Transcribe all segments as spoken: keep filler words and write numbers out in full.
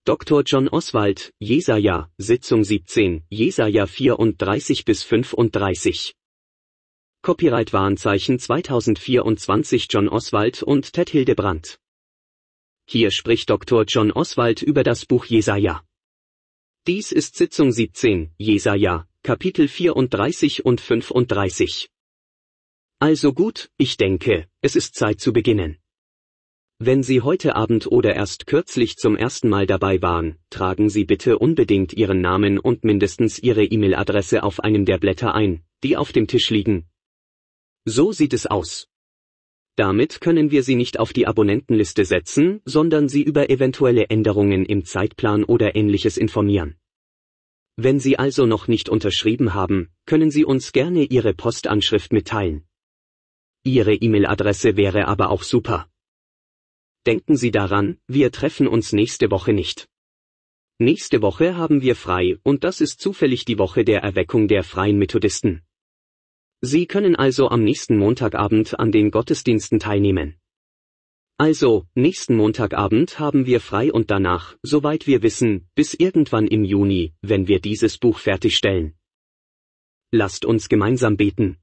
Doktor John Oswald, Jesaja, Sitzung siebzehn, Jesaja vierunddreißig bis fünfunddreißig. Copyright Warenzeichen zweitausendvierundzwanzig John Oswald und Ted Hildebrandt. Hier spricht Doktor John Oswald über das Buch Jesaja. Dies ist Sitzung siebzehn, Jesaja, Kapitel vierunddreißig und fünfunddreißig. Also gut, ich denke, es ist Zeit zu beginnen. Wenn Sie heute Abend oder erst kürzlich zum ersten Mal dabei waren, tragen Sie bitte unbedingt Ihren Namen und mindestens Ihre E-Mail-Adresse auf einem der Blätter ein, die auf dem Tisch liegen. So sieht es aus. Damit können wir Sie nicht auf die Abonnentenliste setzen, sondern Sie über eventuelle Änderungen im Zeitplan oder Ähnliches informieren. Wenn Sie also noch nicht unterschrieben haben, können Sie uns gerne Ihre Postanschrift mitteilen. Ihre E-Mail-Adresse wäre aber auch super. Denken Sie daran, wir treffen uns nächste Woche nicht. Nächste Woche haben wir frei und das ist zufällig die Woche der Erweckung der Freien Methodisten. Sie können also am nächsten Montagabend an den Gottesdiensten teilnehmen. Also, nächsten Montagabend haben wir frei und danach, soweit wir wissen, bis irgendwann im Juni, wenn wir dieses Buch fertigstellen. Lasst uns gemeinsam beten.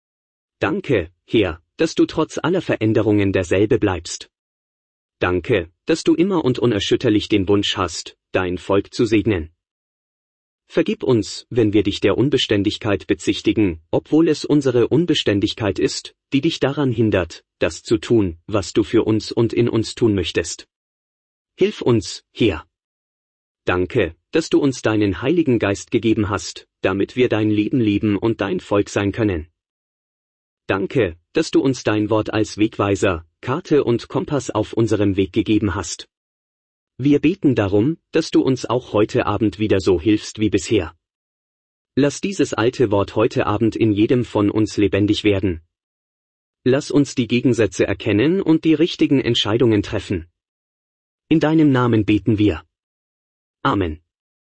Danke, Herr, dass du trotz aller Veränderungen derselbe bleibst. Danke, dass du immer und unerschütterlich den Wunsch hast, dein Volk zu segnen. Vergib uns, wenn wir dich der Unbeständigkeit bezichtigen, obwohl es unsere Unbeständigkeit ist, die dich daran hindert, das zu tun, was du für uns und in uns tun möchtest. Hilf uns, Herr. Danke, dass du uns deinen Heiligen Geist gegeben hast, damit wir dein Leben leben und dein Volk sein können. Danke, dass du uns dein Wort als Wegweiser, Karte und Kompass auf unserem Weg gegeben hast. Wir beten darum, dass du uns auch heute Abend wieder so hilfst wie bisher. Lass dieses alte Wort heute Abend in jedem von uns lebendig werden. Lass uns die Gegensätze erkennen und die richtigen Entscheidungen treffen. In deinem Namen beten wir. Amen.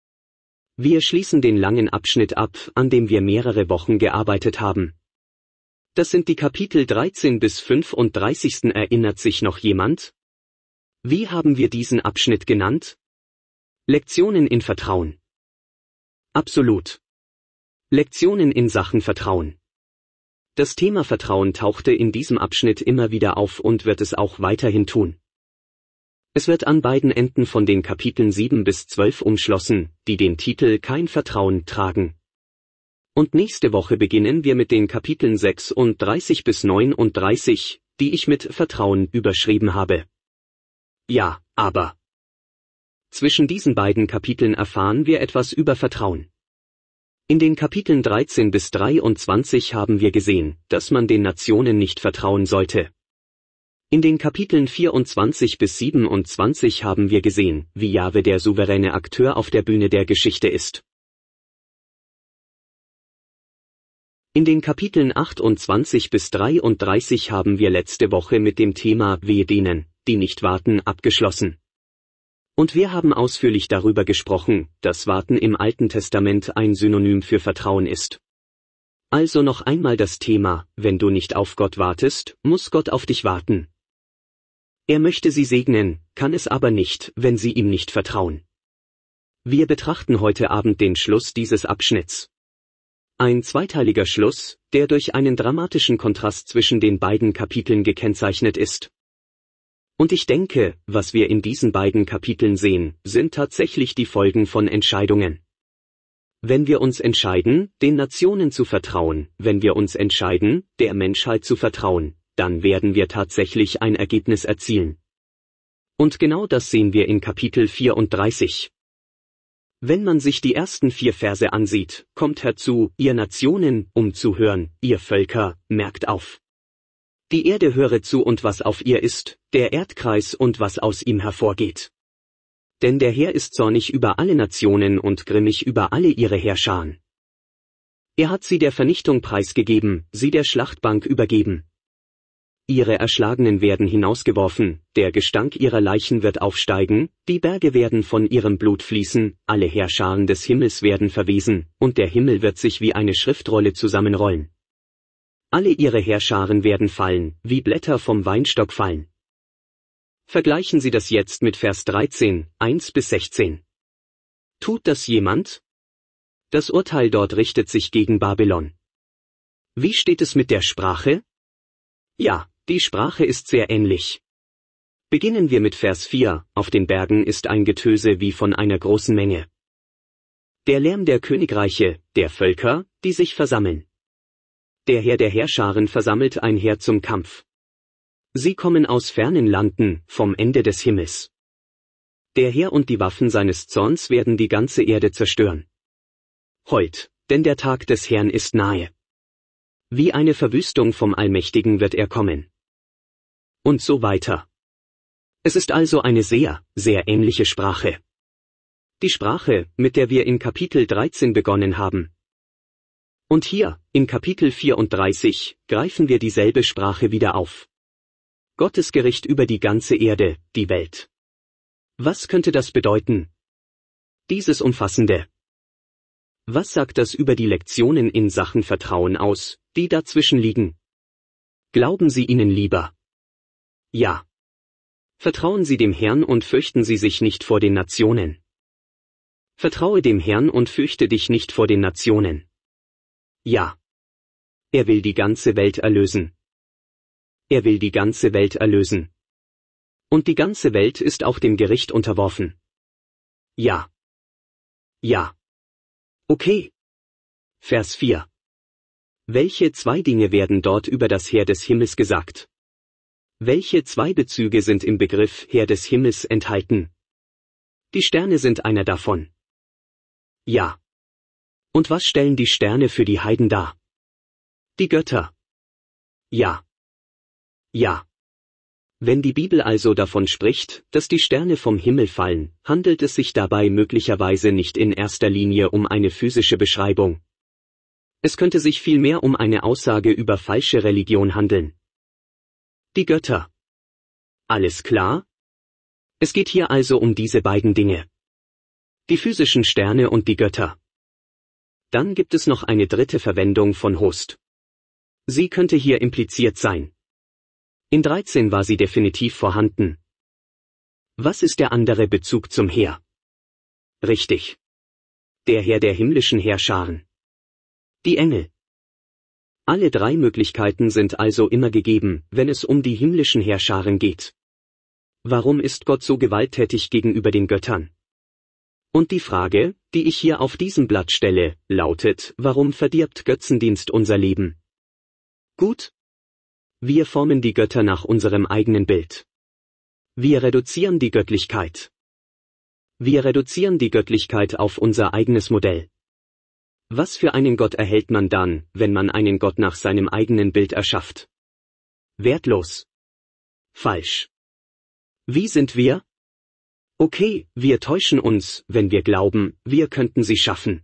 Wir schließen den langen Abschnitt ab, an dem wir mehrere Wochen gearbeitet haben. Das sind die Kapitel dreizehn bis fünfunddreißig. Erinnert sich noch jemand? Wie haben wir diesen Abschnitt genannt? Lektionen in Vertrauen. Absolut. Lektionen in Sachen Vertrauen. Das Thema Vertrauen tauchte in diesem Abschnitt immer wieder auf und wird es auch weiterhin tun. Es wird an beiden Enden von den Kapiteln sieben bis zwölf umschlossen, die den Titel Kein Vertrauen tragen. Und nächste Woche beginnen wir mit den Kapiteln sechsunddreißig bis neununddreißig, die ich mit Vertrauen überschrieben habe. Ja, aber. Zwischen diesen beiden Kapiteln erfahren wir etwas über Vertrauen. In den Kapiteln dreizehn bis dreiundzwanzig haben wir gesehen, dass man den Nationen nicht vertrauen sollte. In den Kapiteln vierundzwanzig bis siebenundzwanzig haben wir gesehen, wie Jahwe der souveräne Akteur auf der Bühne der Geschichte ist. In den Kapiteln achtundzwanzig bis dreiunddreißig haben wir letzte Woche mit dem Thema Wehe denen, die nicht warten, abgeschlossen. Und wir haben ausführlich darüber gesprochen, dass Warten im Alten Testament ein Synonym für Vertrauen ist. Also noch einmal das Thema, wenn du nicht auf Gott wartest, muss Gott auf dich warten. Er möchte sie segnen, kann es aber nicht, wenn sie ihm nicht vertrauen. Wir betrachten heute Abend den Schluss dieses Abschnitts. Ein zweiteiliger Schluss, der durch einen dramatischen Kontrast zwischen den beiden Kapiteln gekennzeichnet ist. Und ich denke, was wir in diesen beiden Kapiteln sehen, sind tatsächlich die Folgen von Entscheidungen. Wenn wir uns entscheiden, den Nationen zu vertrauen, wenn wir uns entscheiden, der Menschheit zu vertrauen, dann werden wir tatsächlich ein Ergebnis erzielen. Und genau das sehen wir in Kapitel vierunddreißig. Wenn man sich die ersten vier Verse ansieht, kommt herzu, ihr Nationen, um zu hören, ihr Völker, merkt auf. Die Erde höre zu und was auf ihr ist, der Erdkreis und was aus ihm hervorgeht. Denn der Herr ist zornig über alle Nationen und grimmig über alle ihre Herrscharen. Er hat sie der Vernichtung preisgegeben, sie der Schlachtbank übergeben. Ihre Erschlagenen werden hinausgeworfen, der Gestank ihrer Leichen wird aufsteigen, die Berge werden von ihrem Blut fließen, alle Heerscharen des Himmels werden verwesen, und der Himmel wird sich wie eine Schriftrolle zusammenrollen. Alle ihre Heerscharen werden fallen, wie Blätter vom Weinstock fallen. Vergleichen Sie das jetzt mit Vers dreizehn, eins bis sechzehn. Tut das jemand? Das Urteil dort richtet sich gegen Babylon. Wie steht es mit der Sprache? Ja, die Sprache ist sehr ähnlich. Beginnen wir mit Vers vier, auf den Bergen ist ein Getöse wie von einer großen Menge. Der Lärm der Königreiche, der Völker, die sich versammeln. Der Herr der Heerscharen versammelt ein Heer zum Kampf. Sie kommen aus fernen Landen, vom Ende des Himmels. Der Herr und die Waffen seines Zorns werden die ganze Erde zerstören. Heut, denn der Tag des Herrn ist nahe. Wie eine Verwüstung vom Allmächtigen wird er kommen. Und so weiter. Es ist also eine sehr, sehr ähnliche Sprache. Die Sprache, mit der wir in Kapitel dreizehn begonnen haben. Und hier, in Kapitel vierunddreißig, greifen wir dieselbe Sprache wieder auf. Gottes Gericht über die ganze Erde, die Welt. Was könnte das bedeuten? Dieses Umfassende. Was sagt das über die Lektionen in Sachen Vertrauen aus, die dazwischen liegen? Glauben Sie ihnen lieber? Ja. Vertrauen Sie dem Herrn und fürchten Sie sich nicht vor den Nationen. Vertraue dem Herrn und fürchte dich nicht vor den Nationen. Ja. Er will die ganze Welt erlösen. Er will die ganze Welt erlösen. Und die ganze Welt ist auch dem Gericht unterworfen. Ja. Ja. Okay. Vers vier. Welche zwei Dinge werden dort über das Heer des Himmels gesagt? Welche zwei Bezüge sind im Begriff Heer des Himmels enthalten? Die Sterne sind einer davon. Ja. Und was stellen die Sterne für die Heiden dar? Die Götter. Ja. Ja. Wenn die Bibel also davon spricht, dass die Sterne vom Himmel fallen, handelt es sich dabei möglicherweise nicht in erster Linie um eine physische Beschreibung. Es könnte sich vielmehr um eine Aussage über falsche Religion handeln. Die Götter. Alles klar? Es geht hier also um diese beiden Dinge. Die physischen Sterne und die Götter. Dann gibt es noch eine dritte Verwendung von Host. Sie könnte hier impliziert sein. In dreizehn war sie definitiv vorhanden. Was ist der andere Bezug zum Heer? Richtig. Der Herr der himmlischen Heerscharen. Die Engel. Alle drei Möglichkeiten sind also immer gegeben, wenn es um die himmlischen Heerscharen geht. Warum ist Gott so gewalttätig gegenüber den Göttern? Und die Frage, die ich hier auf diesem Blatt stelle, lautet, warum verdirbt Götzendienst unser Leben? Gut? Wir formen die Götter nach unserem eigenen Bild. Wir reduzieren die Göttlichkeit. Wir reduzieren die Göttlichkeit auf unser eigenes Modell. Was für einen Gott erhält man dann, wenn man einen Gott nach seinem eigenen Bild erschafft? Wertlos. Falsch. Wie sind wir? Okay, wir täuschen uns, wenn wir glauben, wir könnten sie schaffen.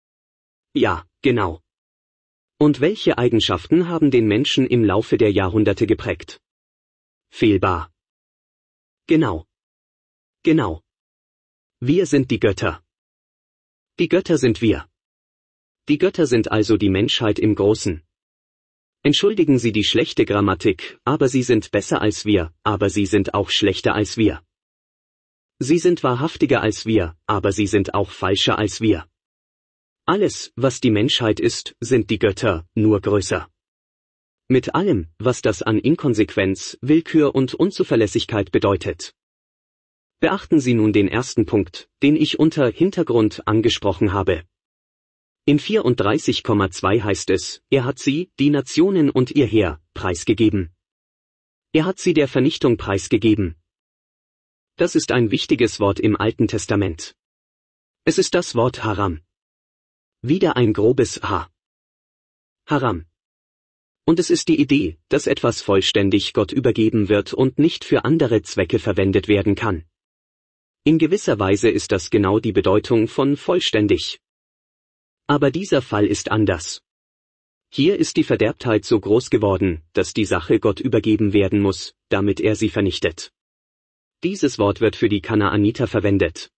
Ja, genau. Und welche Eigenschaften haben den Menschen im Laufe der Jahrhunderte geprägt? Fehlbar. Genau. Genau. Wir sind die Götter. Die Götter sind wir. Die Götter sind also die Menschheit im Großen. Entschuldigen Sie die schlechte Grammatik, aber sie sind besser als wir, aber sie sind auch schlechter als wir. Sie sind wahrhaftiger als wir, aber sie sind auch falscher als wir. Alles, was die Menschheit ist, sind die Götter, nur größer. Mit allem, was das an Inkonsequenz, Willkür und Unzuverlässigkeit bedeutet. Beachten Sie nun den ersten Punkt, den ich unter Hintergrund angesprochen habe. In vierunddreißig Komma zwei heißt es, er hat sie, die Nationen und ihr Heer, preisgegeben. Er hat sie der Vernichtung preisgegeben. Das ist ein wichtiges Wort im Alten Testament. Es ist das Wort Haram. Wieder ein grobes H. Haram. Und es ist die Idee, dass etwas vollständig Gott übergeben wird und nicht für andere Zwecke verwendet werden kann. In gewisser Weise ist das genau die Bedeutung von vollständig. Aber dieser Fall ist anders. Hier ist die Verderbtheit so groß geworden, dass die Sache Gott übergeben werden muss, damit er sie vernichtet. Dieses Wort wird für die Kanaaniter verwendet.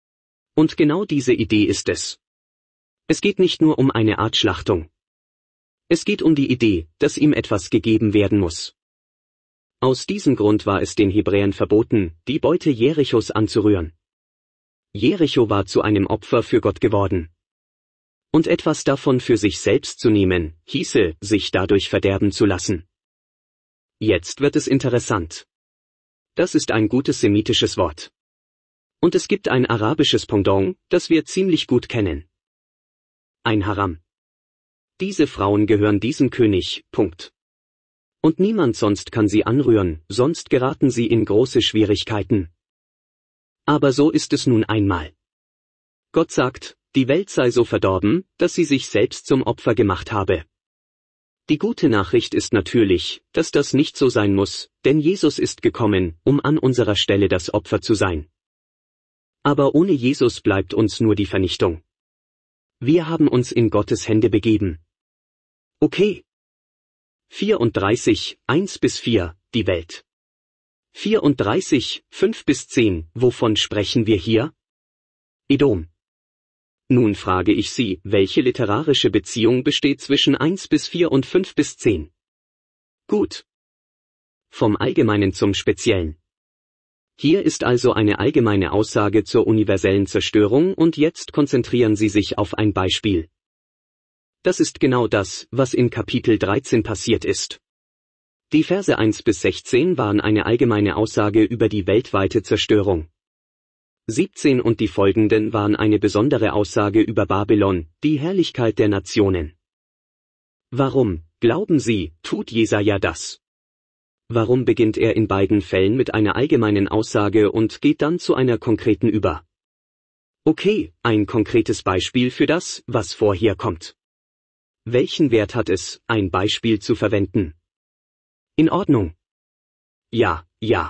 Und genau diese Idee ist es. Es geht nicht nur um eine Art Schlachtung. Es geht um die Idee, dass ihm etwas gegeben werden muss. Aus diesem Grund war es den Hebräern verboten, die Beute Jerichos anzurühren. Jericho war zu einem Opfer für Gott geworden. Und etwas davon für sich selbst zu nehmen, hieße, sich dadurch verderben zu lassen. Jetzt wird es interessant. Das ist ein gutes semitisches Wort. Und es gibt ein arabisches Pendant, das wir ziemlich gut kennen. Ein Haram. Diese Frauen gehören diesem König, Punkt. Und niemand sonst kann sie anrühren, sonst geraten sie in große Schwierigkeiten. Aber so ist es nun einmal. Gott sagt, die Welt sei so verdorben, dass sie sich selbst zum Opfer gemacht habe. Die gute Nachricht ist natürlich, dass das nicht so sein muss, denn Jesus ist gekommen, um an unserer Stelle das Opfer zu sein. Aber ohne Jesus bleibt uns nur die Vernichtung. Wir haben uns in Gottes Hände begeben. Okay. vierunddreißig, eins bis vier, die Welt. vierunddreißig, fünf bis zehn, wovon sprechen wir hier? Edom. Nun frage ich Sie, welche literarische Beziehung besteht zwischen eins bis vier und fünf bis zehn? Gut. Vom Allgemeinen zum Speziellen. Hier ist also eine allgemeine Aussage zur universellen Zerstörung und jetzt konzentrieren Sie sich auf ein Beispiel. Das ist genau das, was in Kapitel dreizehn passiert ist. Die Verse eins bis sechzehn waren eine allgemeine Aussage über die weltweite Zerstörung. siebzehn und die folgenden waren eine besondere Aussage über Babylon, die Herrlichkeit der Nationen. Warum, glauben Sie, tut Jesaja das? Warum beginnt er in beiden Fällen mit einer allgemeinen Aussage und geht dann zu einer konkreten über? Okay, ein konkretes Beispiel für das, was vorher kommt. Welchen Wert hat es, ein Beispiel zu verwenden? In Ordnung. Ja, ja.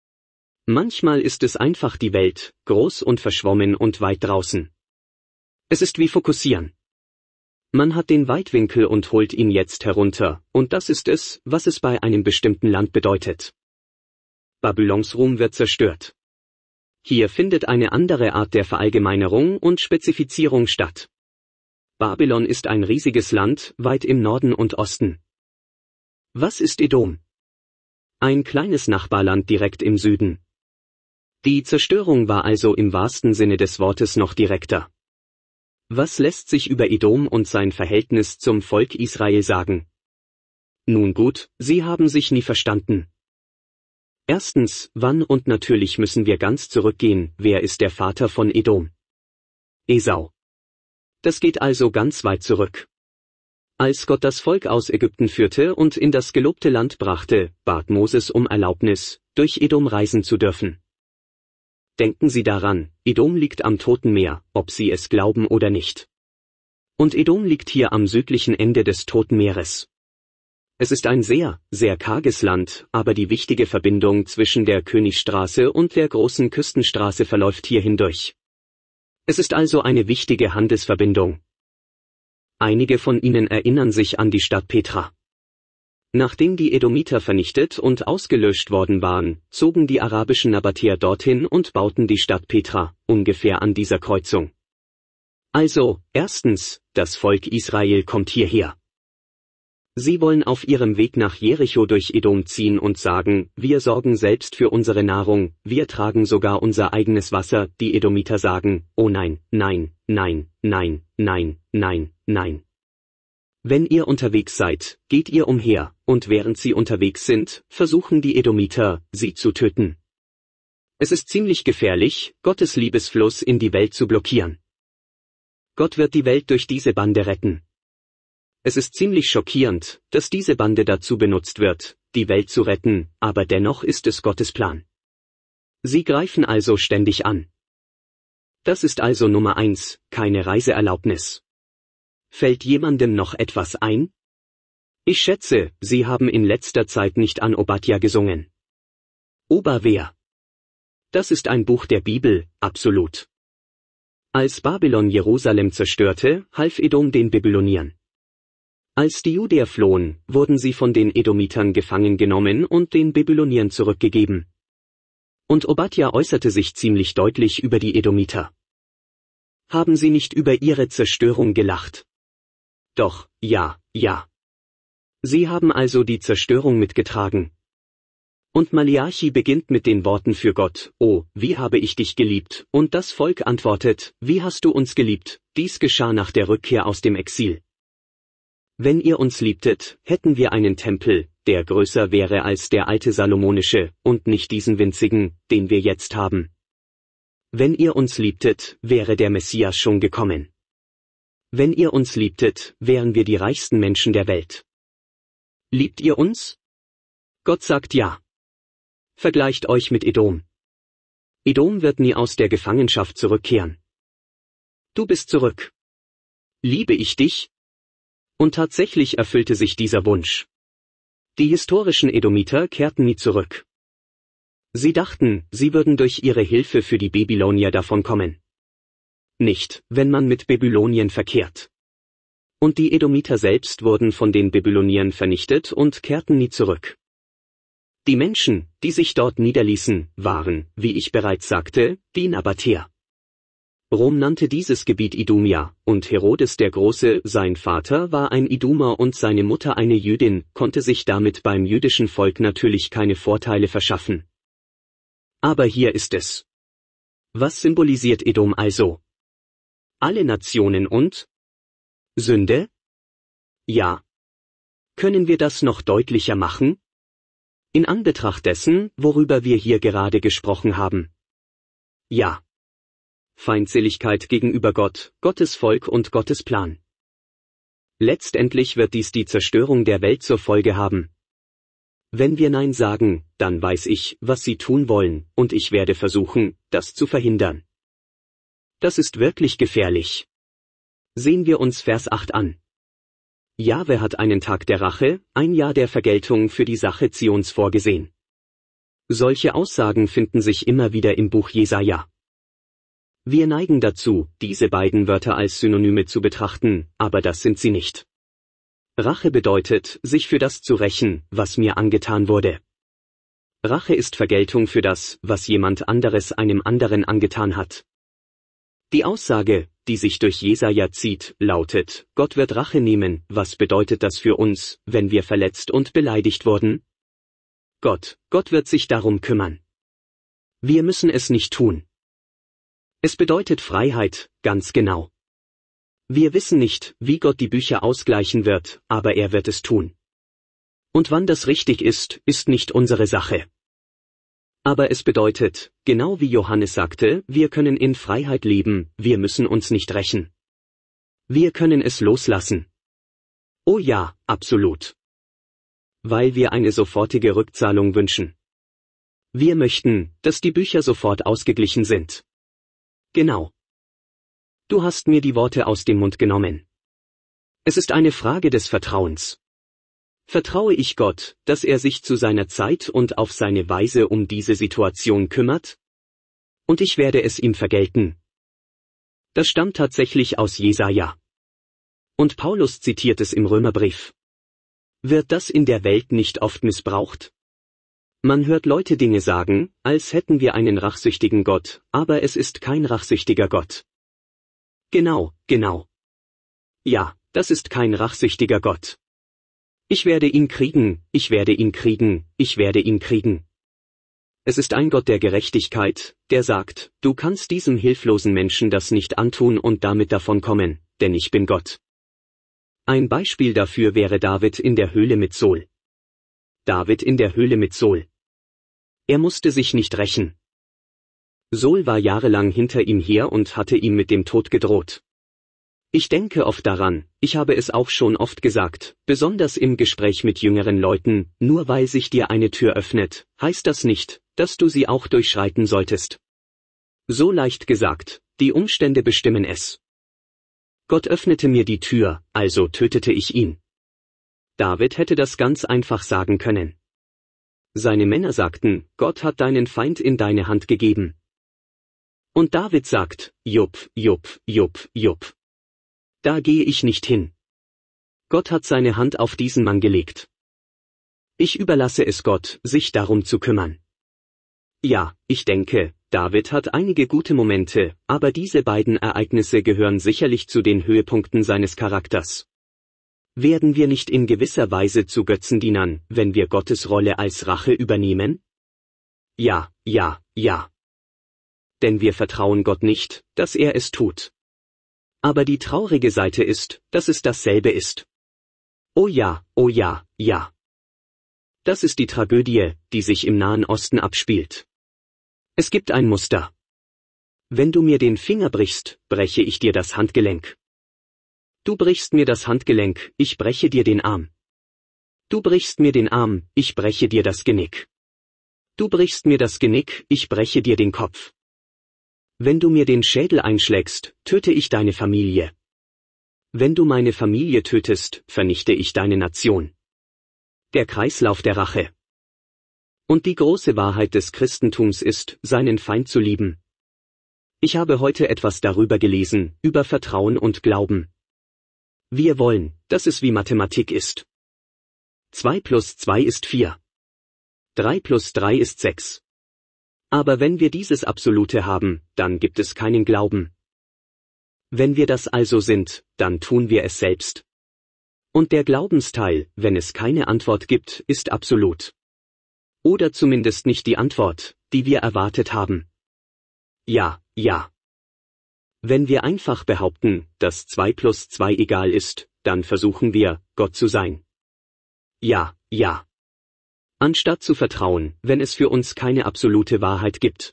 Manchmal ist es einfach die Welt, groß und verschwommen und weit draußen. Es ist wie Fokussieren. Man hat den Weitwinkel und holt ihn jetzt herunter, und das ist es, was es bei einem bestimmten Land bedeutet. Babylons Ruhm wird zerstört. Hier findet eine andere Art der Verallgemeinerung und Spezifizierung statt. Babylon ist ein riesiges Land, weit im Norden und Osten. Was ist Edom? Ein kleines Nachbarland direkt im Süden. Die Zerstörung war also im wahrsten Sinne des Wortes noch direkter. Was lässt sich über Edom und sein Verhältnis zum Volk Israel sagen? Nun gut, sie haben sich nie verstanden. Erstens, wann und natürlich müssen wir ganz zurückgehen, wer ist der Vater von Edom? Esau. Das geht also ganz weit zurück. Als Gott das Volk aus Ägypten führte und in das gelobte Land brachte, bat Moses um Erlaubnis, durch Edom reisen zu dürfen. Denken Sie daran, Edom liegt am Toten Meer, ob Sie es glauben oder nicht. Und Edom liegt hier am südlichen Ende des Toten Meeres. Es ist ein sehr, sehr karges Land, aber die wichtige Verbindung zwischen der Königstraße und der großen Küstenstraße verläuft hier hindurch. Es ist also eine wichtige Handelsverbindung. Einige von Ihnen erinnern sich an die Stadt Petra. Nachdem die Edomiter vernichtet und ausgelöscht worden waren, zogen die arabischen Nabatäer dorthin und bauten die Stadt Petra, ungefähr an dieser Kreuzung. Also, erstens, das Volk Israel kommt hierher. Sie wollen auf ihrem Weg nach Jericho durch Edom ziehen und sagen, wir sorgen selbst für unsere Nahrung, wir tragen sogar unser eigenes Wasser. Die Edomiter sagen, oh nein, nein, nein, nein, nein, nein, nein. Wenn ihr unterwegs seid, geht ihr umher, und während sie unterwegs sind, versuchen die Edomiter, sie zu töten. Es ist ziemlich gefährlich, Gottes Liebesfluss in die Welt zu blockieren. Gott wird die Welt durch diese Bande retten. Es ist ziemlich schockierend, dass diese Bande dazu benutzt wird, die Welt zu retten, aber dennoch ist es Gottes Plan. Sie greifen also ständig an. Das ist also Nummer eins, keine Reiseerlaubnis. Fällt jemandem noch etwas ein? Ich schätze, Sie haben in letzter Zeit nicht an Obadja gesungen. Oberwehr. Das ist ein Buch der Bibel, absolut. Als Babylon Jerusalem zerstörte, half Edom den Babyloniern. Als die Judäer flohen, wurden sie von den Edomitern gefangen genommen und den Babyloniern zurückgegeben. Und Obadja äußerte sich ziemlich deutlich über die Edomiter. Haben sie nicht über ihre Zerstörung gelacht? Doch, ja, ja. Sie haben also die Zerstörung mitgetragen. Und Maleachi beginnt mit den Worten für Gott: Oh, wie habe ich dich geliebt, und das Volk antwortet: Wie hast du uns geliebt? Dies geschah nach der Rückkehr aus dem Exil. Wenn ihr uns liebtet, hätten wir einen Tempel, der größer wäre als der alte salomonische, und nicht diesen winzigen, den wir jetzt haben. Wenn ihr uns liebtet, wäre der Messias schon gekommen. Wenn ihr uns liebtet, wären wir die reichsten Menschen der Welt. Liebt ihr uns? Gott sagt ja. Vergleicht euch mit Edom. Edom wird nie aus der Gefangenschaft zurückkehren. Du bist zurück. Liebe ich dich? Und tatsächlich erfüllte sich dieser Wunsch. Die historischen Edomiter kehrten nie zurück. Sie dachten, sie würden durch ihre Hilfe für die Babylonier davonkommen. Nicht, wenn man mit Babylonien verkehrt. Und die Edomiter selbst wurden von den Babyloniern vernichtet und kehrten nie zurück. Die Menschen, die sich dort niederließen, waren, wie ich bereits sagte, die Nabatäer. Rom nannte dieses Gebiet Idumea, und Herodes der Große, sein Vater war ein Idumer und seine Mutter eine Jüdin, konnte sich damit beim jüdischen Volk natürlich keine Vorteile verschaffen. Aber hier ist es. Was symbolisiert Edom also? Alle Nationen und Sünde? Ja. Können wir das noch deutlicher machen? In Anbetracht dessen, worüber wir hier gerade gesprochen haben. Ja. Feindseligkeit gegenüber Gott, Gottes Volk und Gottes Plan. Letztendlich wird dies die Zerstörung der Welt zur Folge haben. Wenn wir Nein sagen, dann weiß ich, was sie tun wollen, und ich werde versuchen, das zu verhindern. Das ist wirklich gefährlich. Sehen wir uns Vers acht an. Jahwe hat einen Tag der Rache, ein Jahr der Vergeltung für die Sache Zions vorgesehen. Solche Aussagen finden sich immer wieder im Buch Jesaja. Wir neigen dazu, diese beiden Wörter als Synonyme zu betrachten, aber das sind sie nicht. Rache bedeutet, sich für das zu rächen, was mir angetan wurde. Rache ist Vergeltung für das, was jemand anderes einem anderen angetan hat. Die Aussage, die sich durch Jesaja zieht, lautet: Gott wird Rache nehmen. Was bedeutet das für uns, wenn wir verletzt und beleidigt wurden? Gott, Gott wird sich darum kümmern. Wir müssen es nicht tun. Es bedeutet Freiheit, ganz genau. Wir wissen nicht, wie Gott die Bücher ausgleichen wird, aber er wird es tun. Und wann das richtig ist, ist nicht unsere Sache. Aber es bedeutet, genau wie Johannes sagte, wir können in Freiheit leben, wir müssen uns nicht rächen. Wir können es loslassen. Oh ja, absolut. Weil wir eine sofortige Rückzahlung wünschen. Wir möchten, dass die Bücher sofort ausgeglichen sind. Genau. Du hast mir die Worte aus dem Mund genommen. Es ist eine Frage des Vertrauens. Vertraue ich Gott, dass er sich zu seiner Zeit und auf seine Weise um diese Situation kümmert? Und ich werde es ihm vergelten. Das stammt tatsächlich aus Jesaja. Und Paulus zitiert es im Römerbrief. Wird das in der Welt nicht oft missbraucht? Man hört Leute Dinge sagen, als hätten wir einen rachsüchtigen Gott, aber es ist kein rachsüchtiger Gott. Genau, genau. Ja, das ist kein rachsüchtiger Gott. Ich werde ihn kriegen, ich werde ihn kriegen, ich werde ihn kriegen. Es ist ein Gott der Gerechtigkeit, der sagt, du kannst diesem hilflosen Menschen das nicht antun und damit davonkommen, denn ich bin Gott. Ein Beispiel dafür wäre David in der Höhle mit Saul. David in der Höhle mit Saul. Er musste sich nicht rächen. Saul war jahrelang hinter ihm her und hatte ihm mit dem Tod gedroht. Ich denke oft daran, ich habe es auch schon oft gesagt, besonders im Gespräch mit jüngeren Leuten, nur weil sich dir eine Tür öffnet, heißt das nicht, dass du sie auch durchschreiten solltest. So leicht gesagt, die Umstände bestimmen es. Gott öffnete mir die Tür, also tötete ich ihn. David hätte das ganz einfach sagen können. Seine Männer sagten, Gott hat deinen Feind in deine Hand gegeben. Und David sagt, Jupp, Jupp, Jupp, Jupp. Da gehe ich nicht hin. Gott hat seine Hand auf diesen Mann gelegt. Ich überlasse es Gott, sich darum zu kümmern. Ja, ich denke, David hat einige gute Momente, aber diese beiden Ereignisse gehören sicherlich zu den Höhepunkten seines Charakters. Werden wir nicht in gewisser Weise zu Götzendienern, wenn wir Gottes Rolle als Rache übernehmen? Ja, ja, ja. Denn wir vertrauen Gott nicht, dass er es tut. Aber die traurige Seite ist, dass es dasselbe ist. Oh ja, oh ja, ja. Das ist die Tragödie, die sich im Nahen Osten abspielt. Es gibt ein Muster. Wenn du mir den Finger brichst, breche ich dir das Handgelenk. Du brichst mir das Handgelenk, ich breche dir den Arm. Du brichst mir den Arm, ich breche dir das Genick. Du brichst mir das Genick, ich breche dir den Kopf. Wenn du mir den Schädel einschlägst, töte ich deine Familie. Wenn du meine Familie tötest, vernichte ich deine Nation. Der Kreislauf der Rache. Und die große Wahrheit des Christentums ist, seinen Feind zu lieben. Ich habe heute etwas darüber gelesen, über Vertrauen und Glauben. Wir wollen, dass es wie Mathematik ist. Zwei plus zwei ist vier. Drei plus drei ist sechs. Aber wenn wir dieses Absolute haben, dann gibt es keinen Glauben. Wenn wir das also sind, dann tun wir es selbst. Und der Glaubensteil, wenn es keine Antwort gibt, ist absolut. Oder zumindest nicht die Antwort, die wir erwartet haben. Ja, ja. Wenn wir einfach behaupten, dass zwei plus zwei egal ist, dann versuchen wir, Gott zu sein. Ja, ja. Anstatt zu vertrauen, wenn es für uns keine absolute Wahrheit gibt.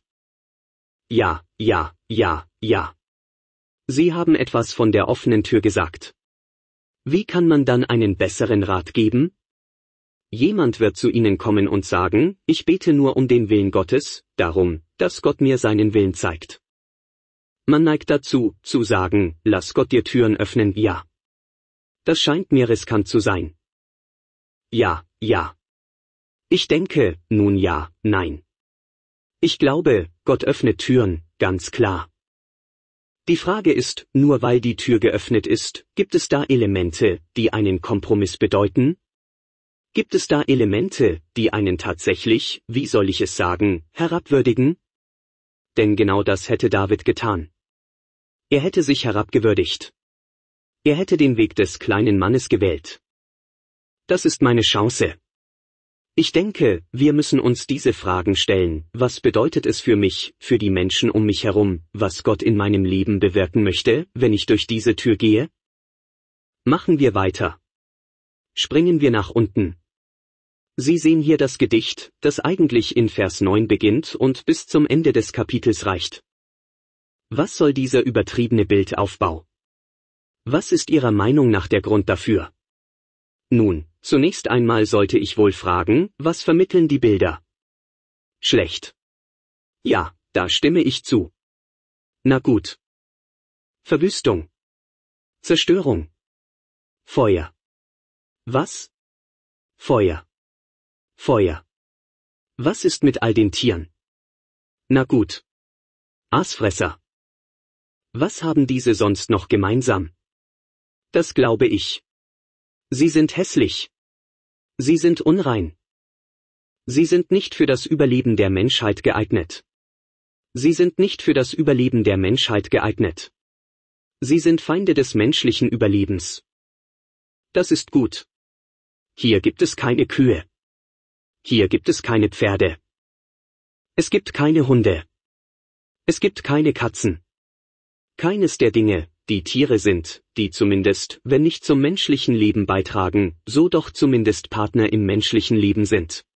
Ja, ja, ja, ja. Sie haben etwas von der offenen Tür gesagt. Wie kann man dann einen besseren Rat geben? Jemand wird zu Ihnen kommen und sagen, ich bete nur um den Willen Gottes, darum, dass Gott mir seinen Willen zeigt. Man neigt dazu, zu sagen, lass Gott dir Türen öffnen, ja. Das scheint mir riskant zu sein. Ja, ja. Ich denke, nun ja, nein. Ich glaube, Gott öffnet Türen, ganz klar. Die Frage ist, nur weil die Tür geöffnet ist, gibt es da Elemente, die einen Kompromiss bedeuten? Gibt es da Elemente, die einen tatsächlich, wie soll ich es sagen, herabwürdigen? Denn genau das hätte David getan. Er hätte sich herabgewürdigt. Er hätte den Weg des kleinen Mannes gewählt. Das ist meine Chance. Ich denke, wir müssen uns diese Fragen stellen, was bedeutet es für mich, für die Menschen um mich herum, was Gott in meinem Leben bewirken möchte, wenn ich durch diese Tür gehe? Machen wir weiter. Springen wir nach unten. Sie sehen hier das Gedicht, das eigentlich in Vers neun beginnt und bis zum Ende des Kapitels reicht. Was soll dieser übertriebene Bildaufbau? Was ist Ihrer Meinung nach der Grund dafür? Nun, zunächst einmal sollte ich wohl fragen, was vermitteln die Bilder? Schlecht. Ja, da stimme ich zu. Na gut. Verwüstung. Zerstörung. Feuer. Was? Feuer. Feuer. Was ist mit all den Tieren? Na gut. Aasfresser. Was haben diese sonst noch gemeinsam? Das glaube ich. Sie sind hässlich. Sie sind unrein. Sie sind nicht für das Überleben der Menschheit geeignet. Sie sind nicht für das Überleben der Menschheit geeignet. Sie sind Feinde des menschlichen Überlebens. Das ist gut. Hier gibt es keine Kühe. Hier gibt es keine Pferde. Es gibt keine Hunde. Es gibt keine Katzen. Keines der Dinge, die Tiere sind, die zumindest, wenn nicht zum menschlichen Leben beitragen, so doch zumindest Partner im menschlichen Leben sind.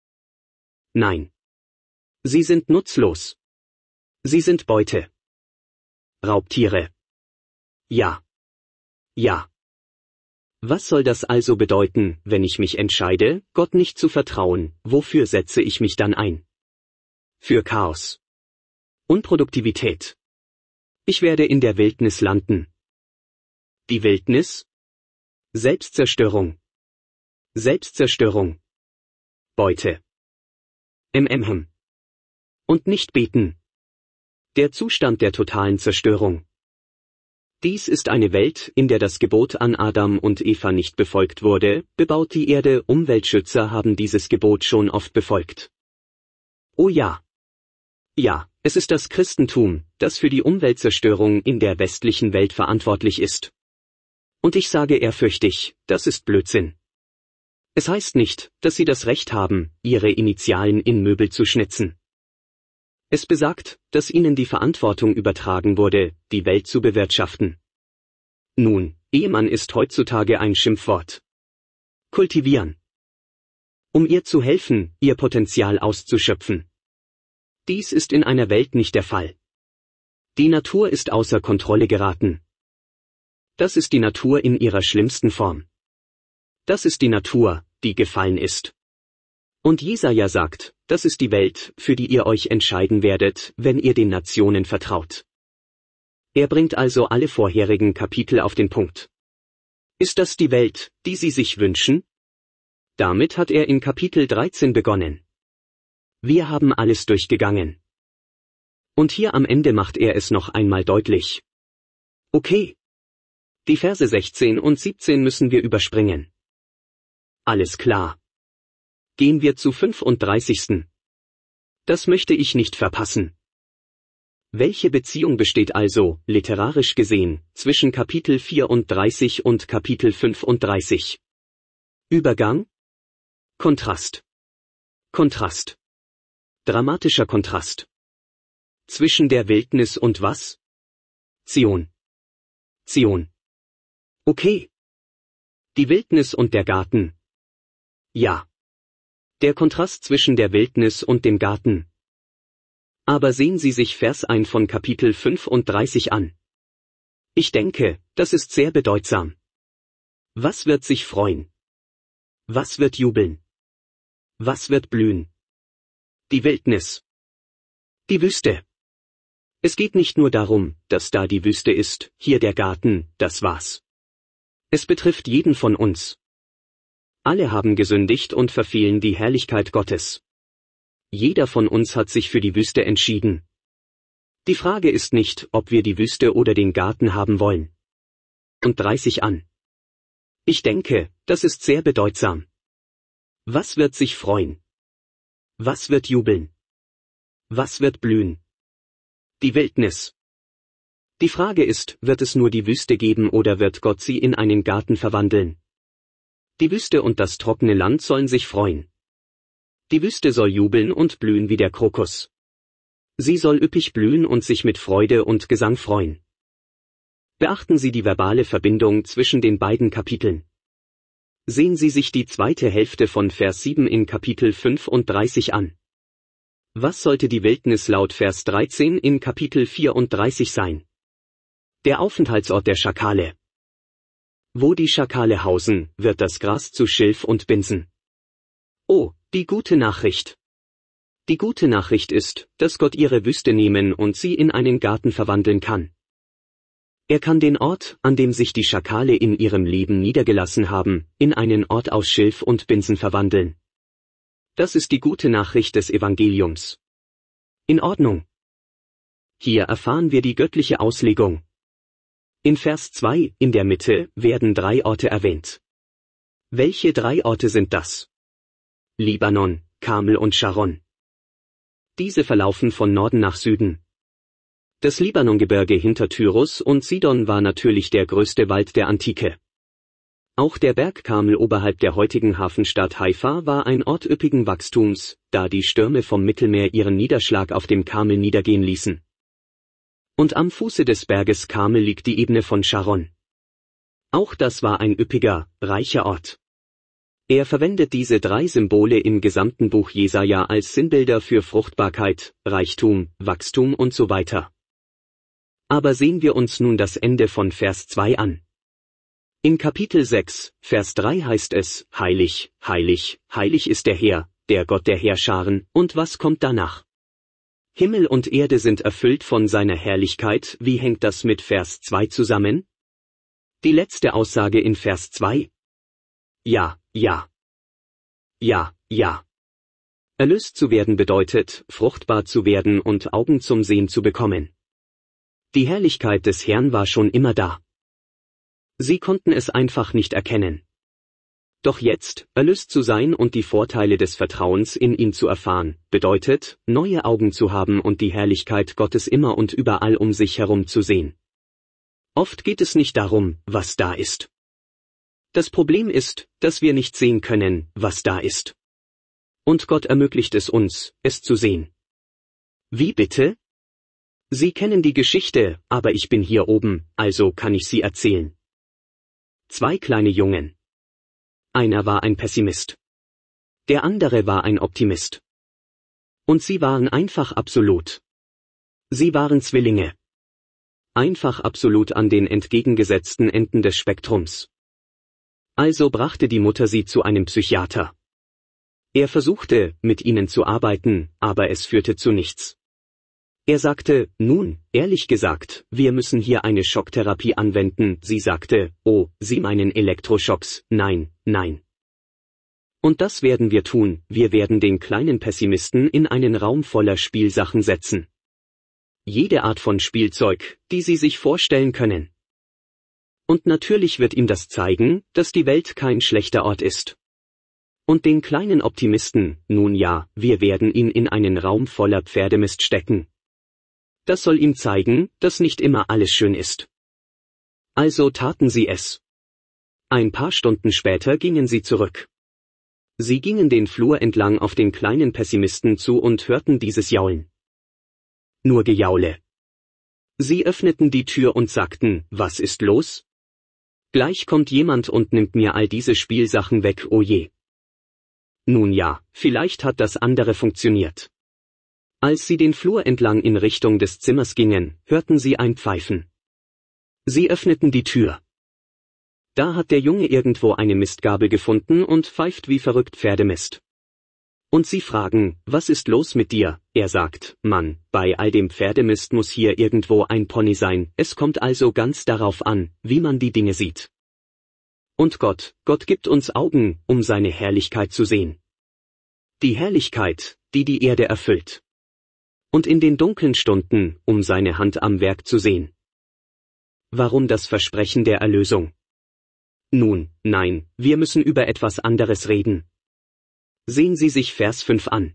Nein. Sie sind nutzlos. Sie sind Beute. Raubtiere. Ja. Ja. Was soll das also bedeuten, wenn ich mich entscheide, Gott nicht zu vertrauen, wofür setze ich mich dann ein? Für Chaos. Unproduktivität. Ich werde in der Wildnis landen. Die Wildnis? Selbstzerstörung. Selbstzerstörung. Beute. Mm. Und nicht beten. Der Zustand der totalen Zerstörung. Dies ist eine Welt, in der das Gebot an Adam und Eva nicht befolgt wurde, bebaut die Erde, Umweltschützer haben dieses Gebot schon oft befolgt. Oh ja. Ja, es ist das Christentum, das für die Umweltzerstörung in der westlichen Welt verantwortlich ist. Und ich sage ehrfürchtig, das ist Blödsinn. Es heißt nicht, dass sie das Recht haben, ihre Initialen in Möbel zu schnitzen. Es besagt, dass ihnen die Verantwortung übertragen wurde, die Welt zu bewirtschaften. Nun, Ehemann ist heutzutage ein Schimpfwort. Kultivieren. Um ihr zu helfen, ihr Potenzial auszuschöpfen. Dies ist in einer Welt nicht der Fall. Die Natur ist außer Kontrolle geraten. Das ist die Natur in ihrer schlimmsten Form. Das ist die Natur, die gefallen ist. Und Jesaja sagt, das ist die Welt, für die ihr euch entscheiden werdet, wenn ihr den Nationen vertraut. Er bringt also alle vorherigen Kapitel auf den Punkt. Ist das die Welt, die sie sich wünschen? Damit hat er in Kapitel dreizehn begonnen. Wir haben alles durchgegangen. Und hier am Ende macht er es noch einmal deutlich. Okay. Die Verse sechzehn und siebzehn müssen wir überspringen. Alles klar. Gehen wir zu fünfunddreißigsten. Das möchte ich nicht verpassen. Welche Beziehung besteht also, literarisch gesehen, zwischen Kapitel vierunddreißig und Kapitel fünfunddreißig? Übergang? Kontrast. Kontrast. Dramatischer Kontrast. Zwischen der Wildnis und was? Zion. Zion. Okay. Die Wildnis und der Garten. Ja. Der Kontrast zwischen der Wildnis und dem Garten. Aber sehen Sie sich Vers eins von Kapitel fünfunddreißig an. Ich denke, das ist sehr bedeutsam. Was wird sich freuen? Was wird jubeln? Was wird blühen? Die Wildnis. Die Wüste. Es geht nicht nur darum, dass da die Wüste ist, hier der Garten, das war's. Es betrifft jeden von uns. Alle haben gesündigt und verfehlen die Herrlichkeit Gottes. Jeder von uns hat sich für die Wüste entschieden. Die Frage ist nicht, ob wir die Wüste oder den Garten haben wollen. Und dreißig an. Ich denke, das ist sehr bedeutsam. Was wird sich freuen? Was wird jubeln? Was wird blühen? Die Wildnis. Die Frage ist, wird es nur die Wüste geben oder wird Gott sie in einen Garten verwandeln? Die Wüste und das trockene Land sollen sich freuen. Die Wüste soll jubeln und blühen wie der Krokus. Sie soll üppig blühen und sich mit Freude und Gesang freuen. Beachten Sie die verbale Verbindung zwischen den beiden Kapiteln. Sehen Sie sich die zweite Hälfte von Vers sieben in Kapitel fünfunddreißig an. Was sollte die Wildnis laut Vers dreizehn in Kapitel vierunddreißig sein? Der Aufenthaltsort der Schakale. Wo die Schakale hausen, wird das Gras zu Schilf und Binsen. Oh, die gute Nachricht. Die gute Nachricht ist, dass Gott ihre Wüste nehmen und sie in einen Garten verwandeln kann. Er kann den Ort, an dem sich die Schakale in ihrem Leben niedergelassen haben, in einen Ort aus Schilf und Binsen verwandeln. Das ist die gute Nachricht des Evangeliums. In Ordnung. Hier erfahren wir die göttliche Auslegung. In Vers zwei, in der Mitte, werden drei Orte erwähnt. Welche drei Orte sind das? Libanon, Karmel und Sharon. Diese verlaufen von Norden nach Süden. Das Libanongebirge hinter Tyrus und Sidon war natürlich der größte Wald der Antike. Auch der Berg Karmel oberhalb der heutigen Hafenstadt Haifa war ein Ort üppigen Wachstums, da die Stürme vom Mittelmeer ihren Niederschlag auf dem Karmel niedergehen ließen. Und am Fuße des Berges Karmel liegt die Ebene von Sharon. Auch das war ein üppiger, reicher Ort. Er verwendet diese drei Symbole im gesamten Buch Jesaja als Sinnbilder für Fruchtbarkeit, Reichtum, Wachstum und so weiter. Aber sehen wir uns nun das Ende von Vers zwei an. In Kapitel sechs, Vers drei heißt es, Heilig, heilig, heilig ist der Herr, der Gott der Heerscharen, und was kommt danach? Himmel und Erde sind erfüllt von seiner Herrlichkeit. Wie hängt das mit Vers zwei zusammen? Die letzte Aussage in Vers zwei. Ja, ja. Ja, ja. Erlöst zu werden bedeutet, fruchtbar zu werden und Augen zum Sehen zu bekommen. Die Herrlichkeit des Herrn war schon immer da. Sie konnten es einfach nicht erkennen. Doch jetzt, erlöst zu sein und die Vorteile des Vertrauens in ihn zu erfahren, bedeutet, neue Augen zu haben und die Herrlichkeit Gottes immer und überall um sich herum zu sehen. Oft geht es nicht darum, was da ist. Das Problem ist, dass wir nicht sehen können, was da ist. Und Gott ermöglicht es uns, es zu sehen. Wie bitte? Sie kennen die Geschichte, aber ich bin hier oben, also kann ich sie erzählen. Zwei kleine Jungen. Einer war ein Pessimist. Der andere war ein Optimist. Und sie waren einfach absolut. Sie waren Zwillinge. Einfach absolut an den entgegengesetzten Enden des Spektrums. Also brachte die Mutter sie zu einem Psychiater. Er versuchte, mit ihnen zu arbeiten, aber es führte zu nichts. Er sagte, nun, ehrlich gesagt, wir müssen hier eine Schocktherapie anwenden. Sie sagte, oh, Sie meinen Elektroschocks, nein, nein. Und das werden wir tun, wir werden den kleinen Pessimisten in einen Raum voller Spielsachen setzen. Jede Art von Spielzeug, die Sie sich vorstellen können. Und natürlich wird ihm das zeigen, dass die Welt kein schlechter Ort ist. Und den kleinen Optimisten, nun ja, wir werden ihn in einen Raum voller Pferdemist stecken. Das soll ihm zeigen, dass nicht immer alles schön ist. Also taten sie es. Ein paar Stunden später gingen sie zurück. Sie gingen den Flur entlang auf den kleinen Pessimisten zu und hörten dieses Jaulen. Nur Gejaule. Sie öffneten die Tür und sagten, was ist los? Gleich kommt jemand und nimmt mir all diese Spielsachen weg, oh je. Nun ja, vielleicht hat das andere funktioniert. Als sie den Flur entlang in Richtung des Zimmers gingen, hörten sie ein Pfeifen. Sie öffneten die Tür. Da hat der Junge irgendwo eine Mistgabel gefunden und pfeift wie verrückt Pferdemist. Und sie fragen, was ist los mit dir? Er sagt, Mann, bei all dem Pferdemist muss hier irgendwo ein Pony sein, es kommt also ganz darauf an, wie man die Dinge sieht. Und Gott, Gott gibt uns Augen, um seine Herrlichkeit zu sehen. Die Herrlichkeit, die die Erde erfüllt. Und in den dunklen Stunden, um seine Hand am Werk zu sehen. Warum das Versprechen der Erlösung? Nun, nein, wir müssen über etwas anderes reden. Sehen Sie sich Vers fünf an.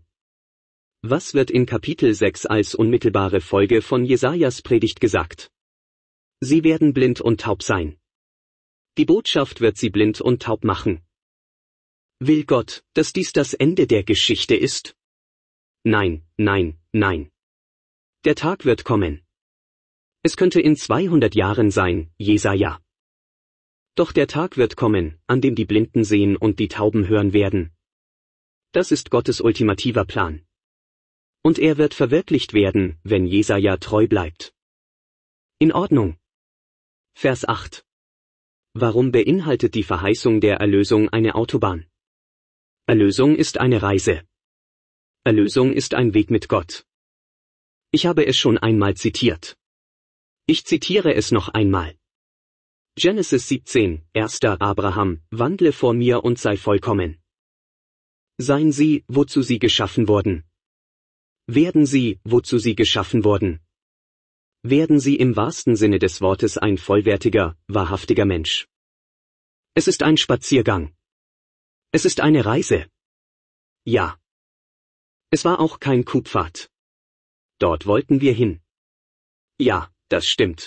Was wird in Kapitel sechs als unmittelbare Folge von Jesajas Predigt gesagt? Sie werden blind und taub sein. Die Botschaft wird sie blind und taub machen. Will Gott, dass dies das Ende der Geschichte ist? Nein, nein, nein. Der Tag wird kommen. Es könnte in zweihundert Jahren sein, Jesaja. Doch der Tag wird kommen, an dem die Blinden sehen und die Tauben hören werden. Das ist Gottes ultimativer Plan. Und er wird verwirklicht werden, wenn Jesaja treu bleibt. In Ordnung. Vers acht. Warum beinhaltet die Verheißung der Erlösung eine Autobahn? Erlösung ist eine Reise. Erlösung ist ein Weg mit Gott. Ich habe es schon einmal zitiert. Ich zitiere es noch einmal. Genesis siebzehn, erster Abraham, wandle vor mir und sei vollkommen. Seien Sie, wozu Sie geschaffen wurden. Werden Sie, wozu Sie geschaffen wurden. Werden Sie im wahrsten Sinne des Wortes ein vollwertiger, wahrhaftiger Mensch. Es ist ein Spaziergang. Es ist eine Reise. Ja. Es war auch kein Kupfad. Dort wollten wir hin. Ja, das stimmt.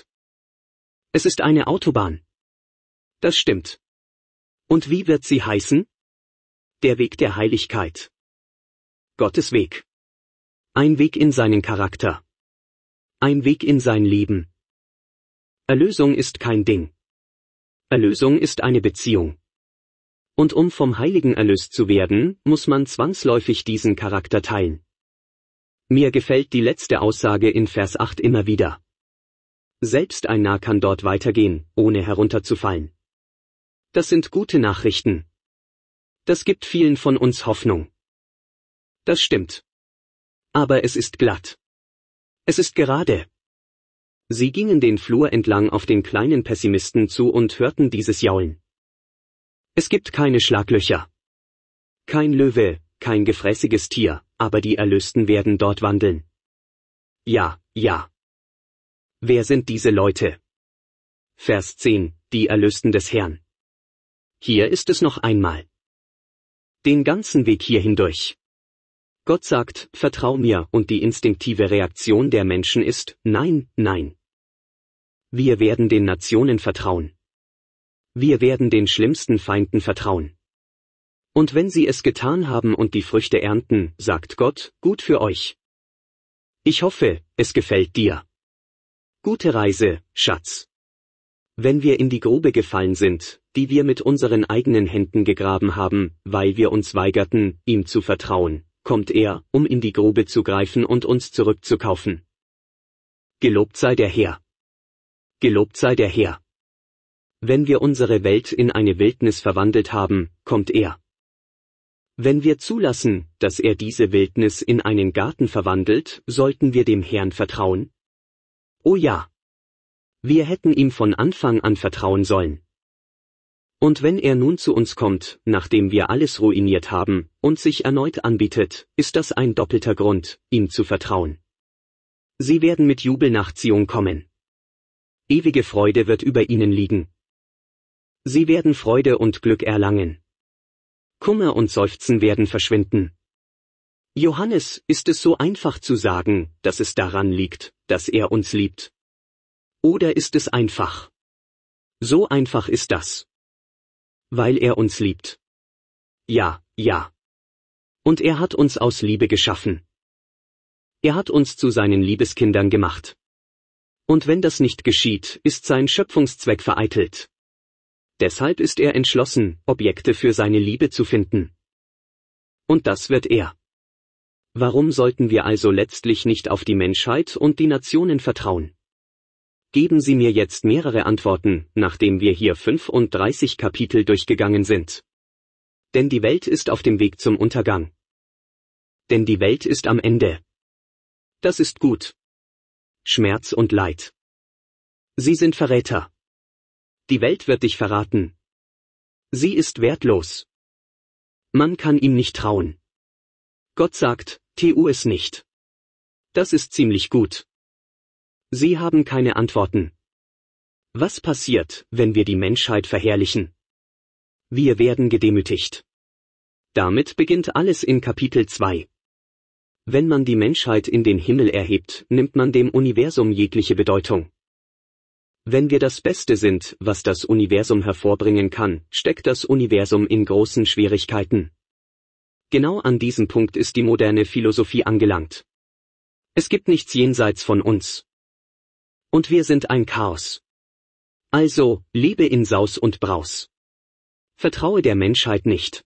Es ist eine Autobahn. Das stimmt. Und wie wird sie heißen? Der Weg der Heiligkeit. Gottes Weg. Ein Weg in seinen Charakter. Ein Weg in sein Leben. Erlösung ist kein Ding. Erlösung ist eine Beziehung. Und um vom Heiligen erlöst zu werden, muss man zwangsläufig diesen Charakter teilen. Mir gefällt die letzte Aussage in Vers acht immer wieder. Selbst ein Narr kann dort weitergehen, ohne herunterzufallen. Das sind gute Nachrichten. Das gibt vielen von uns Hoffnung. Das stimmt. Aber es ist glatt. Es ist gerade. Sie gingen den Flur entlang auf den kleinen Pessimisten zu und hörten dieses Jaulen. Es gibt keine Schlaglöcher. Kein Löwe, kein gefräßiges Tier, aber die Erlösten werden dort wandeln. Ja, ja. Wer sind diese Leute? Vers zehn, die Erlösten des Herrn. Hier ist es noch einmal. Den ganzen Weg hier hindurch. Gott sagt, vertrau mir, und die instinktive Reaktion der Menschen ist, nein, nein. Wir werden den Nationen vertrauen. Wir werden den schlimmsten Feinden vertrauen. Und wenn sie es getan haben und die Früchte ernten, sagt Gott, gut für euch. Ich hoffe, es gefällt dir. Gute Reise, Schatz. Wenn wir in die Grube gefallen sind, die wir mit unseren eigenen Händen gegraben haben, weil wir uns weigerten, ihm zu vertrauen, kommt er, um in die Grube zu greifen und uns zurückzukaufen. Gelobt sei der Herr. Gelobt sei der Herr. Wenn wir unsere Welt in eine Wildnis verwandelt haben, kommt er. Wenn wir zulassen, dass er diese Wildnis in einen Garten verwandelt, sollten wir dem Herrn vertrauen? Oh ja. Wir hätten ihm von Anfang an vertrauen sollen. Und wenn er nun zu uns kommt, nachdem wir alles ruiniert haben, und sich erneut anbietet, ist das ein doppelter Grund, ihm zu vertrauen. Sie werden mit Jubel nach Zion kommen. Ewige Freude wird über ihnen liegen. Sie werden Freude und Glück erlangen. Kummer und Seufzen werden verschwinden. Johannes, ist es so einfach zu sagen, dass es daran liegt, dass er uns liebt? Oder ist es einfach? So einfach ist das. Weil er uns liebt. Ja, ja. Und er hat uns aus Liebe geschaffen. Er hat uns zu seinen Liebeskindern gemacht. Und wenn das nicht geschieht, ist sein Schöpfungszweck vereitelt. Deshalb ist er entschlossen, Objekte für seine Liebe zu finden. Und das wird er. Warum sollten wir also letztlich nicht auf die Menschheit und die Nationen vertrauen? Geben Sie mir jetzt mehrere Antworten, nachdem wir hier fünfunddreißig Kapitel durchgegangen sind. Denn die Welt ist auf dem Weg zum Untergang. Denn die Welt ist am Ende. Das ist gut. Schmerz und Leid. Sie sind Verräter. Die Welt wird dich verraten. Sie ist wertlos. Man kann ihm nicht trauen. Gott sagt, tu es nicht. Das ist ziemlich gut. Sie haben keine Antworten. Was passiert, wenn wir die Menschheit verherrlichen? Wir werden gedemütigt. Damit beginnt alles in Kapitel zwei. Wenn man die Menschheit in den Himmel erhebt, nimmt man dem Universum jegliche Bedeutung. Wenn wir das Beste sind, was das Universum hervorbringen kann, steckt das Universum in großen Schwierigkeiten. Genau an diesem Punkt ist die moderne Philosophie angelangt. Es gibt nichts jenseits von uns. Und wir sind ein Chaos. Also, lebe in Saus und Braus. Vertraue der Menschheit nicht.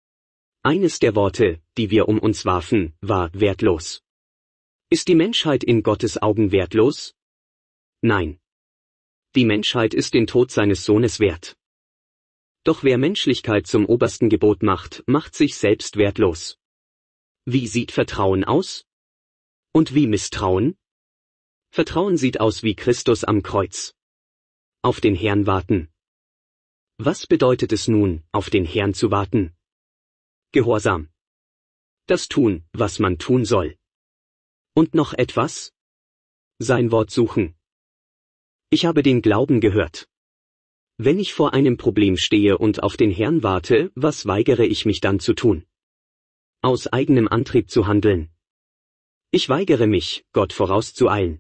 Eines der Worte, die wir um uns warfen, war wertlos. Ist die Menschheit in Gottes Augen wertlos? Nein. Die Menschheit ist den Tod seines Sohnes wert. Doch wer Menschlichkeit zum obersten Gebot macht, macht sich selbst wertlos. Wie sieht Vertrauen aus? Und wie Misstrauen? Vertrauen sieht aus wie Christus am Kreuz. Auf den Herrn warten. Was bedeutet es nun, auf den Herrn zu warten? Gehorsam. Das tun, was man tun soll. Und noch etwas? Sein Wort suchen. Ich habe den Glauben gehört. Wenn ich vor einem Problem stehe und auf den Herrn warte, was weigere ich mich dann zu tun? Aus eigenem Antrieb zu handeln. Ich weigere mich, Gott vorauszueilen.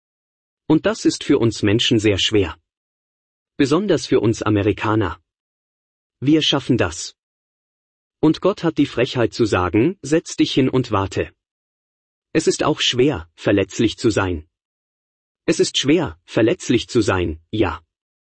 Und das ist für uns Menschen sehr schwer. Besonders für uns Amerikaner. Wir schaffen das. Und Gott hat die Frechheit zu sagen, setz dich hin und warte. Es ist auch schwer, verletzlich zu sein. Es ist schwer, verletzlich zu sein, ja.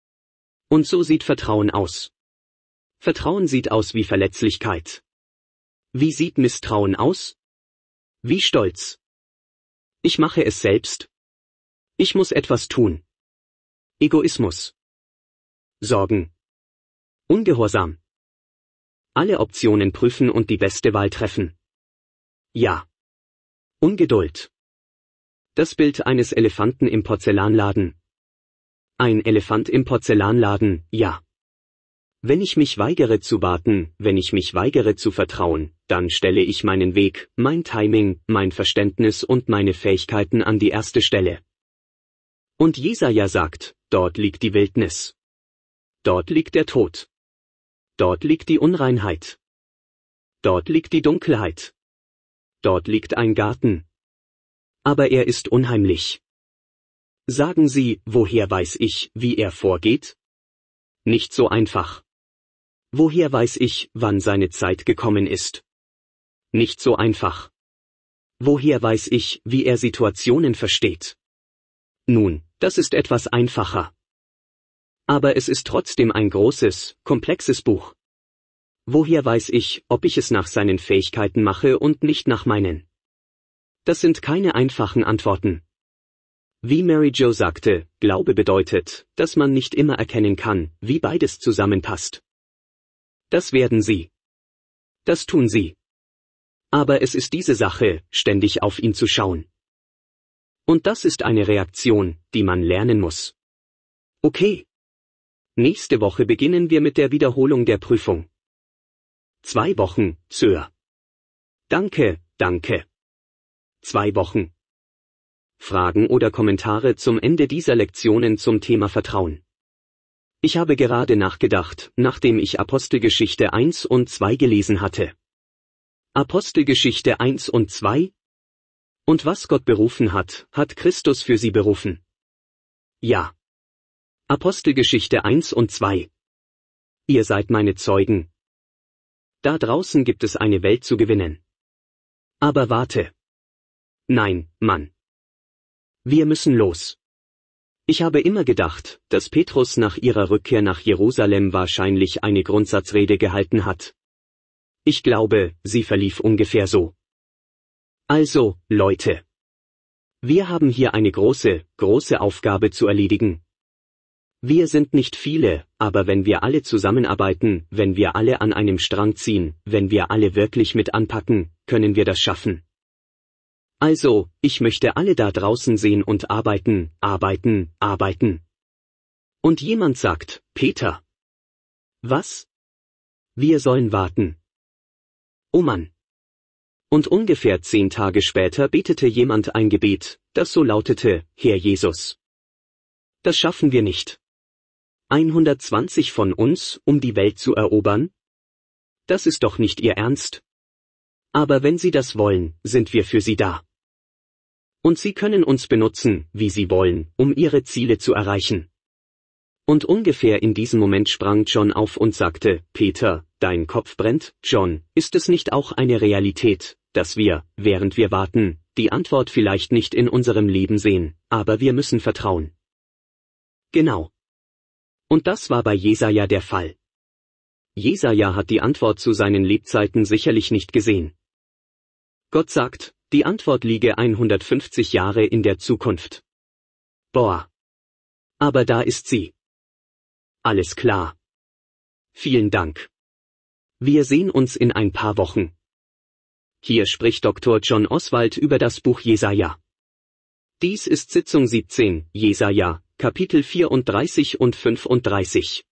Und so sieht Vertrauen aus. Vertrauen sieht aus wie Verletzlichkeit. Wie sieht Misstrauen aus? Wie Stolz. Ich mache es selbst. Ich muss etwas tun. Egoismus. Sorgen. Ungehorsam. Alle Optionen prüfen und die beste Wahl treffen. Ja. Ungeduld. Das Bild eines Elefanten im Porzellanladen. Ein Elefant im Porzellanladen, ja. Wenn ich mich weigere zu warten, wenn ich mich weigere zu vertrauen, dann stelle ich meinen Weg, mein Timing, mein Verständnis und meine Fähigkeiten an die erste Stelle. Und Jesaja sagt, dort liegt die Wildnis. Dort liegt der Tod. Dort liegt die Unreinheit. Dort liegt die Dunkelheit. Dort liegt ein Garten. Aber er ist unheimlich. Sagen Sie, woher weiß ich, wie er vorgeht? Nicht so einfach. Woher weiß ich, wann seine Zeit gekommen ist? Nicht so einfach. Woher weiß ich, wie er Situationen versteht? Nun, das ist etwas einfacher. Aber es ist trotzdem ein großes, komplexes Buch. Woher weiß ich, ob ich es nach seinen Fähigkeiten mache und nicht nach meinen? Das sind keine einfachen Antworten. Wie Mary Jo sagte, Glaube bedeutet, dass man nicht immer erkennen kann, wie beides zusammenpasst. Das werden Sie. Das tun Sie. Aber es ist diese Sache, ständig auf ihn zu schauen. Und das ist eine Reaktion, die man lernen muss. Okay. Nächste Woche beginnen wir mit der Wiederholung der Prüfung. Zwei Wochen, Sir. Danke, danke. Zwei Wochen. Fragen oder Kommentare zum Ende dieser Lektionen zum Thema Vertrauen. Ich habe gerade nachgedacht, nachdem ich Apostelgeschichte eins und zwei gelesen hatte. Apostelgeschichte eins und zwei? Und was Gott berufen hat, hat Christus für sie berufen. Ja. Apostelgeschichte eins und zwei. Ihr seid meine Zeugen. Da draußen gibt es eine Welt zu gewinnen. Aber warte. Nein, Mann. Wir müssen los. Ich habe immer gedacht, dass Petrus nach ihrer Rückkehr nach Jerusalem wahrscheinlich eine Grundsatzrede gehalten hat. Ich glaube, sie verlief ungefähr so. Also, Leute. Wir haben hier eine große, große Aufgabe zu erledigen. Wir sind nicht viele, aber wenn wir alle zusammenarbeiten, wenn wir alle an einem Strang ziehen, wenn wir alle wirklich mit anpacken, können wir das schaffen. Also, ich möchte alle da draußen sehen und arbeiten, arbeiten, arbeiten. Und jemand sagt, Peter. Was? Wir sollen warten. Oh Mann. Und ungefähr zehn Tage später betete jemand ein Gebet, das so lautete, Herr Jesus. Das schaffen wir nicht. hundertzwanzig von uns, um die Welt zu erobern? Das ist doch nicht Ihr Ernst. Aber wenn Sie das wollen, sind wir für Sie da. Und Sie können uns benutzen, wie Sie wollen, um Ihre Ziele zu erreichen. Und ungefähr in diesem Moment sprang John auf und sagte, Peter, dein Kopf brennt, John, ist es nicht auch eine Realität, dass wir, während wir warten, die Antwort vielleicht nicht in unserem Leben sehen, aber wir müssen vertrauen. Genau. Und das war bei Jesaja der Fall. Jesaja hat die Antwort zu seinen Lebzeiten sicherlich nicht gesehen. Gott sagt, die Antwort liege hundertfünfzig Jahre in der Zukunft. Boah. Aber da ist sie. Alles klar. Vielen Dank. Wir sehen uns in ein paar Wochen. Hier spricht Doktor John Oswald über das Buch Jesaja. Dies ist Sitzung siebzehn, Jesaja, Kapitel vierunddreißig und fünfunddreißig.